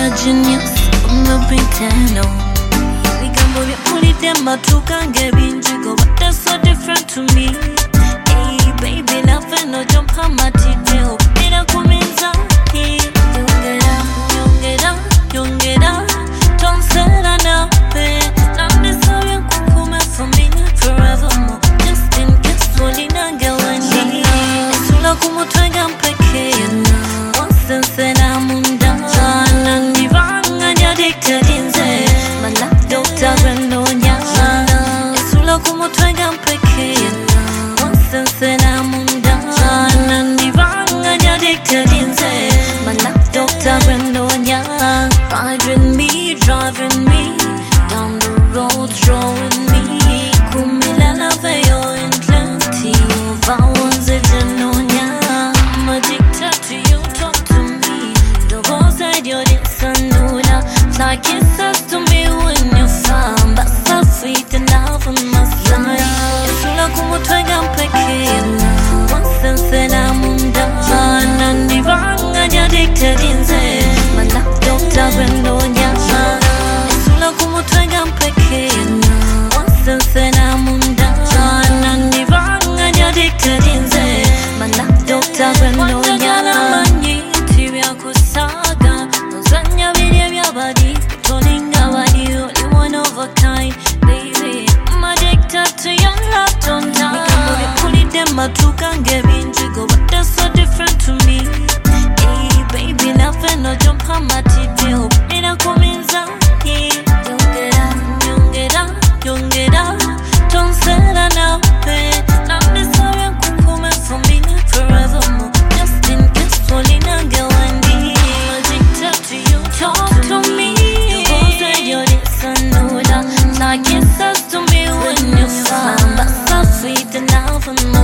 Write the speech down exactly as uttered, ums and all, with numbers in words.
genius, I'm a pretender. We can move it, pull it them, but you can't get in jiggle. But that's so different to me. Hey, baby, nothing, no jump on my detail. It a come inside. Young get up, young get up, young get up. Don't say that now, babe. Now this how you come for me forevermore. Just in case, holding on, get one day. It's all like como twanga mpeke. Once and say na munda. And the wrong and you're addicted in there. Man, like Doctor Grandonia. It's all like como twanga mpeke. Once and say na munda. And the wrong and you're addicted in there. Man, like Doctor Grandonia. Riding me, driving me down the road, drawing me. Kumila love you in plenty of hours, it's a no-nya. I'm addicted to you, talk to me. The whole side, you're this and nuda. Like it says to me when you're fine. But so sweet and love on my side. It's like como twanga mpeke. Once and said I'm undone. And the wrong and you're addicted in there. Man, like Doctor Grandonia. It's like como twanga mpeke. Once and said I'm undone. And the wrong and you're addicted in there. Man, like Doctor Grandonia. Tibia kusaga. Nozanya video vya body. Toninga body. Only one of a kind. Baby, I'm addicted to your love, don't die. Pull it them, but you can't get in jiggle. But that's so different to me. Hey, baby, nothing, no jump on my detail. It a come inside. Young get up, young get up, young get up. Don't say that now, babe. Now this how you come for me forevermore. Just in case, falling and get one day. I'm addicted to you, talk to me. You go say you're this and know that. Like it says to me when you're fine. But so sweet and love on my